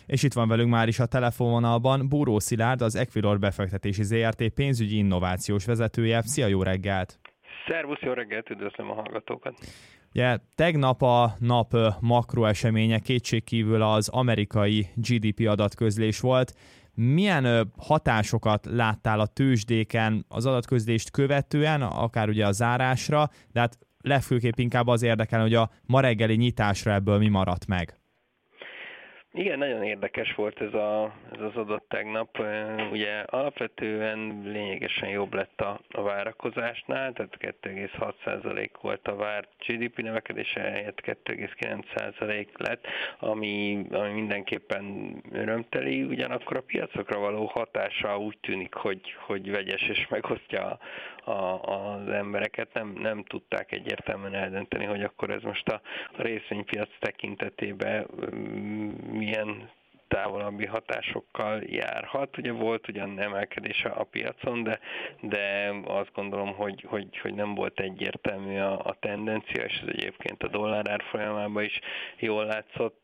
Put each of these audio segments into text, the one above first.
És itt van velünk már is a telefonvonalban Búró Szilárd, az Equilor befektetési ZRT pénzügyi innovációs vezetője. Szia, jó reggelt! Szervusz, jó reggelt, üdvözlöm a hallgatókat! Ugye, tegnap a nap makroeseménye kétségkívül az amerikai GDP adatközlés volt. Milyen hatásokat láttál a tőzsdéken az adatközlést követően, akár ugye a zárásra, de hát legfőképp inkább az érdekel, hogy a ma reggeli nyitásra ebből mi maradt meg? Igen, nagyon érdekes volt ez az adat tegnap. Ugye alapvetően lényegesen jobb lett a várakozásnál, tehát 2,6% volt a várt GDP növekedése, helyett 2,9% lett, ami mindenképpen örömteli, ugyanakkor a piacokra való hatása úgy tűnik, hogy vegyes és megosztja az embereket. Nem tudták egyértelműen eldönteni, hogy akkor ez most a részvénypiac tekintetében milyen távolabbi hatásokkal járhat. Ugye volt ugyan emelkedése a piacon, de azt gondolom, hogy nem volt egyértelmű a tendencia, és ez egyébként a dollár árfolyamában is jól látszott,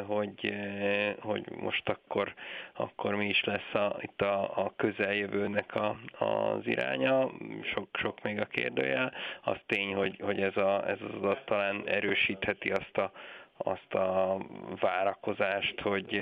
hogy most akkor mi is lesz itt a közeljövőnek az iránya. Sok még a kérdőjel. Az tény, hogy ez az adat talán erősítheti azt a várakozást,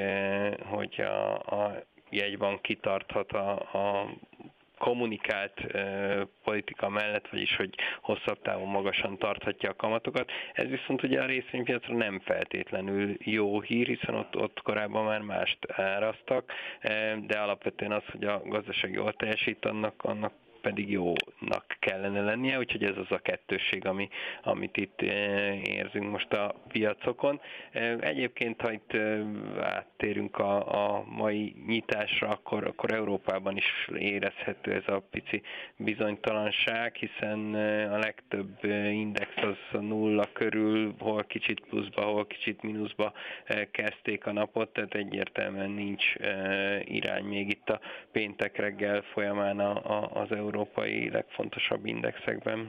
hogy a jegybank kitarthat a kommunikált politika mellett, vagyis hogy hosszabb távon magasan tarthatja a kamatokat. Ez viszont ugye a részvénypiacra nem feltétlenül jó hír, hiszen ott korábban már mást áraztak, de alapvetően az, hogy a gazdaság jól teljesít, annak pedig jónak kellene lennie, úgyhogy ez az a kettősség, amit itt érzünk most a piacokon. Egyébként, ha itt áttérünk a mai nyitásra, akkor Európában is érezhető ez a pici bizonytalanság, hiszen a legtöbb index az nulla körül, hol kicsit pluszba, hol kicsit mínuszba kezdték a napot, tehát egyértelműen nincs irány még itt a péntek reggel folyamán az európai legfontosabb indexekben.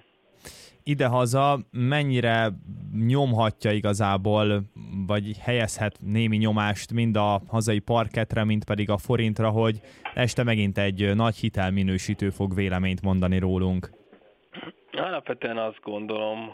Idehaza mennyire nyomhatja igazából, vagy helyezhet némi nyomást mind a hazai parkettre, mind pedig a forintra, hogy este megint egy nagy hitelminősítő fog véleményt mondani rólunk? Alapvetően azt gondolom,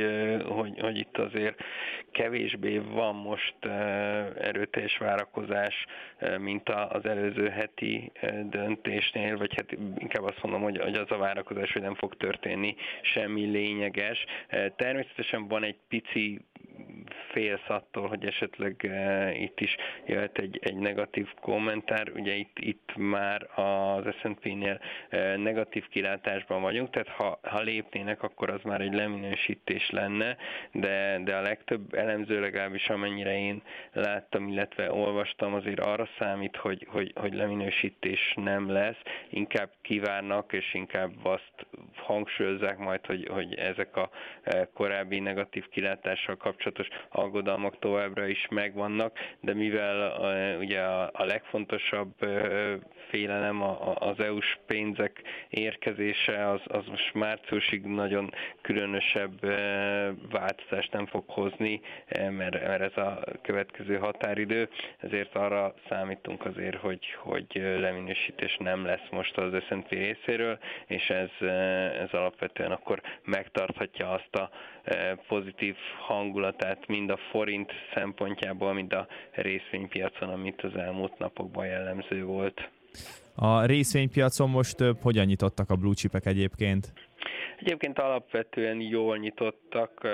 hogy itt azért kevésbé van most erőteljes várakozás, mint az előző heti döntésnél, vagy hát inkább azt mondom, hogy az a várakozás, hogy nem fog történni semmi lényeges. Természetesen van egy pici félsz attól, hogy esetleg itt is jöhet egy negatív kommentár. Ugye itt már az S&P-nél negatív kilátásban vagyunk, tehát ha lépnének, akkor az már egy leminősítés lenne, de a legtöbb elemző, legalábbis amennyire én láttam, illetve olvastam, azért arra számít, hogy leminősítés nem lesz, inkább kivárnak, és inkább azt hangsúlyozzák majd, hogy ezek a korábbi negatív kilátással kapcsolatos aggodalmak továbbra is megvannak, de mivel ugye a legfontosabb félelem az EU-s pénzek érkezése, az most márciusig nagyon különösebb változást nem fog hozni, mert ez a következő határidő, ezért arra számítunk azért, hogy leminősítés nem lesz most az S&P részéről, és ez alapvetően akkor megtarthatja azt a pozitív hangulatát mind a forint szempontjából, mind a részvénypiacon, amit az elmúlt napokban jellemző volt. A részvénypiacon most hogyan nyitottak a blue chipek egyébként? Egyébként alapvetően jól nyitottak,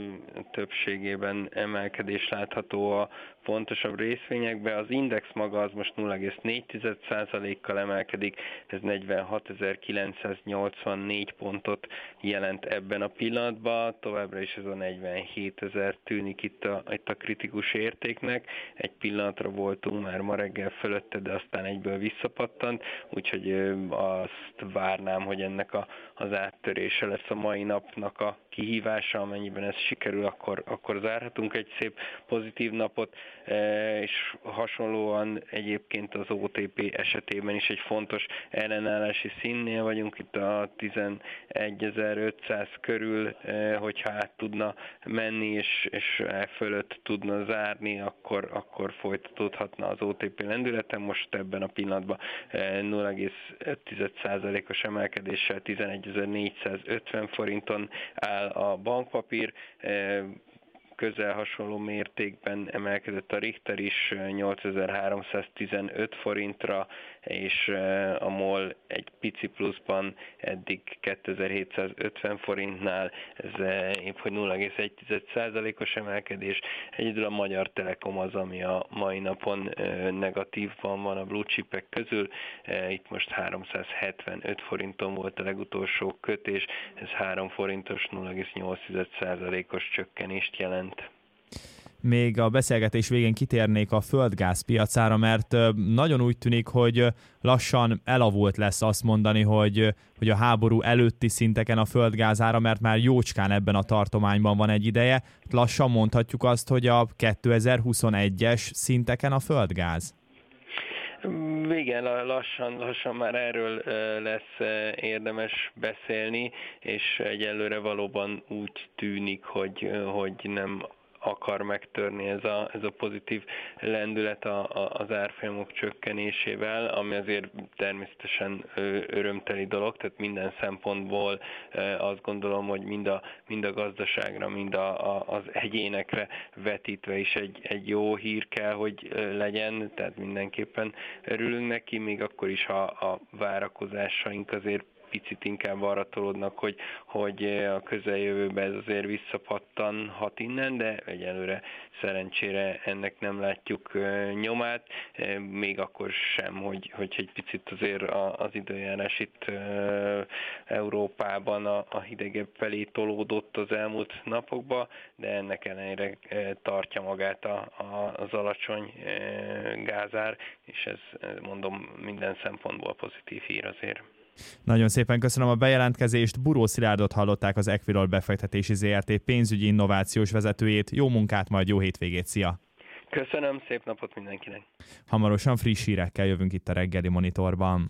többségében emelkedés látható a fontosabb részvényekben. Az index maga az most 0,4%-kal emelkedik, ez 46.984 pontot jelent ebben a pillanatban. Továbbra is ez a 47.000 tűnik itt a kritikus értéknek. Egy pillanatra voltunk már ma reggel fölötte, de aztán egyből visszapattant, úgyhogy azt várnám, hogy ennek az áttörés emelkedése lesz a mai napnak a kihívása, amennyiben ez sikerül, akkor zárhatunk egy szép pozitív napot, és hasonlóan egyébként az OTP esetében is egy fontos ellenállási színnél vagyunk, itt a 11.500 körül, hogyha át tudna menni, és e fölött tudna zárni, akkor folytatódhatna az OTP lendületen. Most ebben a pillanatban 0,5%-os emelkedéssel 11.450 forinton áll a bankpapír, közel hasonló mértékben emelkedett a Richter is 8315 forintra, és a MOL egy pici pluszban eddig 2750 forintnál, ez épp hogy 0,1%-os emelkedés. Egyedül a Magyar Telekom az, ami a mai napon negatívban van a blue chipek közül, itt most 375 forinton volt a legutolsó kötés, ez 3 forintos 0,8%-os csökkenést jelent. Még a beszélgetés végén kitérnék a földgáz piacára, mert nagyon úgy tűnik, hogy lassan elavult lesz azt mondani, hogy a háború előtti szinteken a földgáz ára, mert már jócskán ebben a tartományban van egy ideje. Lassan mondhatjuk azt, hogy a 2021-es szinteken a földgáz? Igen, lassan már erről lesz érdemes beszélni, és egyelőre valóban úgy tűnik, hogy nem akar megtörni ez a pozitív lendület az árfolyamok csökkenésével, ami azért természetesen örömteli dolog, tehát minden szempontból azt gondolom, hogy mind a gazdaságra, mind az egyénekre vetítve is egy jó hír kell, hogy legyen, tehát mindenképpen örülünk neki, még akkor is, ha a várakozásaink azért picit inkább arra tolódnak, hogy a közeljövőben ez azért visszapattanhat innen, de egyelőre szerencsére ennek nem látjuk nyomát, még akkor sem, hogy egy picit azért az időjárás itt Európában a hidegebb felé tolódott az elmúlt napokban, de ennek ellenére tartja magát az alacsony gázár, és ez mondom minden szempontból pozitív hír azért. Nagyon szépen köszönöm a bejelentkezést. Buró Szilárdot hallották, az Equilor befektetési ZRT pénzügyi innovációs vezetőjét. Jó munkát, majd jó hétvégét, szia! Köszönöm, szép napot mindenkinek! Hamarosan friss hírekkel jövünk itt a Reggeli Monitorban.